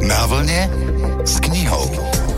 Na vlne s knihou.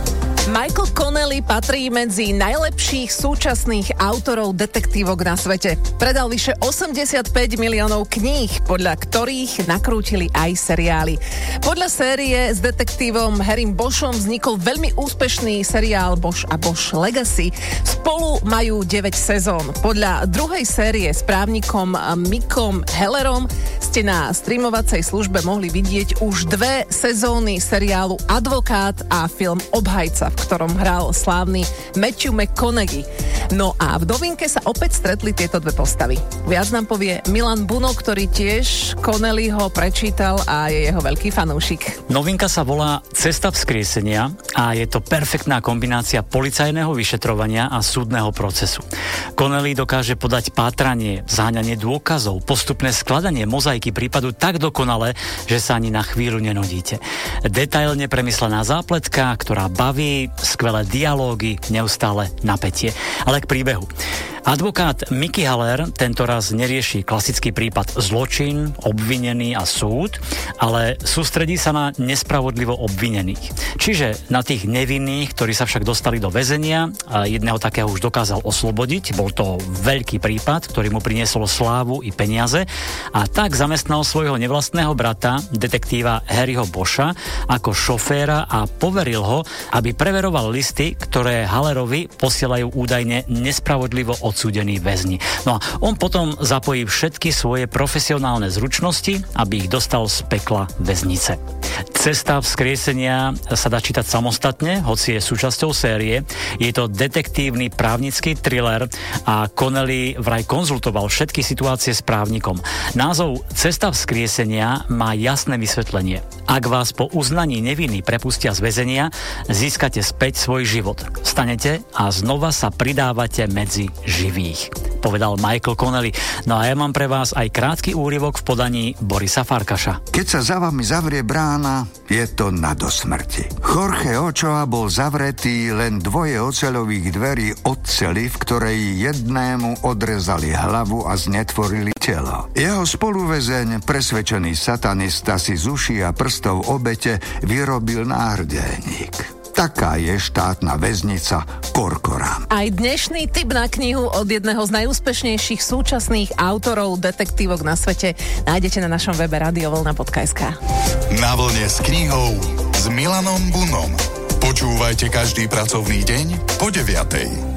Michael Connelly patrí medzi najlepších súčasných autorov detektívok na svete. Predal vyše 85 miliónov kníh, podľa ktorých nakrútili aj seriály. Podľa série s detektívom Harrym Boschom vznikol veľmi úspešný seriál Bosch a Bosch Legacy. Spolu majú 9 sezón. Podľa druhej série s právnikom Mickom Hellerom ste na streamovacej službe mohli vidieť už 2 sezóny seriálu Advokát a film Obhajca, v ktorom hral slávny Matthew McConaughey. No a v novinke sa opäť stretli tieto dve postavy. Viac nám povie Milan Buno, ktorý tiež Connellyho prečítal a je jeho veľký fanúšik. Novinka sa volá Cesta vzkriesenia a je to perfektná kombinácia policajného vyšetrovania a súdneho procesu. Connelly dokáže podať pátranie, zháňanie dôkazov, postupné skladanie mozaiky prípadu tak dokonale, že sa ani na chvíľu nenudíte. Detailne premyslená zápletka, ktorá baví, skvelé dialógy, neustále napätie. Ale k príbehu. Advokát Mickey Heller tentoraz nerieši klasický prípad zločin, obvinený a súd, ale sústredí sa na nespravodlivo obvinených. Čiže na tých nevinných, ktorí sa však dostali do väzenia, a jedného takého už dokázal oslobodiť. Bol to veľký prípad, ktorý mu priniesol slávu i peniaze a tak zamestnal svojho nevlastného brata, detektíva Harryho Boscha, ako šoféra a poveril ho, aby preveroval listy, ktoré Hallerovi posielajú údajne nespravodlivo odsúdení väzni. No a on potom zapojí všetky svoje profesionálne zručnosti, aby ich dostal z pekla väznice. Cesta vzkriesenia sa dá čítať samostatne, hoci je súčasťou série. Je to detektívny právnický thriller a Connelly vraj konzultoval všetky situácie s právnikom. Názov Cesta vzkriesenia má jasné vysvetlenie. Ak vás po uznaní neviny prepustia z väzenia, získate späť svoj život. Vstanete a znova sa pridávate medzi živých, povedal Michael Connelly. No a ja mám pre vás aj krátky úryvok v podaní Borisa Farkaša. Keď sa za vami zavrie brána, je to na dosmrti. Jorge Ochoa bol zavretý len dvoje oceľových dverí od cely, v ktorej jednému odrezali hlavu a znetvorili telo. Jeho spoluväzeň, presvedčený satanista, si z uší a prstov obete vyrobil náhrdelník. Taká je štátna väznica Corcoran. Aj dnešný tip na knihu od jedného z najúspešnejších súčasných autorov detektívok na svete nájdete na našom webe radiovlna.sk. Na vlne s knihou s Milanom Bunom. Počúvajte každý pracovný deň po 9:00.